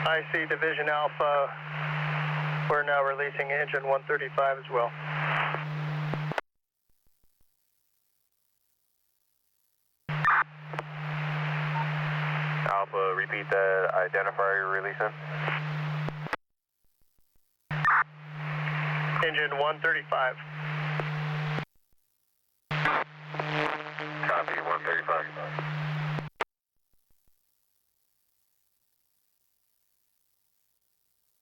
I see Division Alpha. We're now releasing engine 135 as well. Alpha, repeat that identifier you're releasing. Engine 135. Copy, 135.